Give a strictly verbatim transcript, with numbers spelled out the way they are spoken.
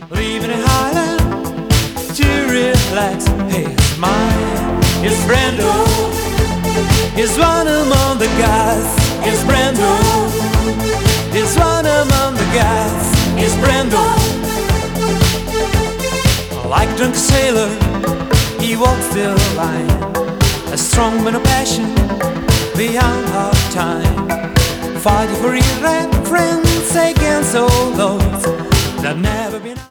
Leaving a Highland to relax his mind. It's Brando, he's one among the guys. It's Brando, he's one among the guys. It's Brando. Like a drunk sailor, he walks the line, a strong man of passion beyond hard time, fighting for his right friends against all those that never been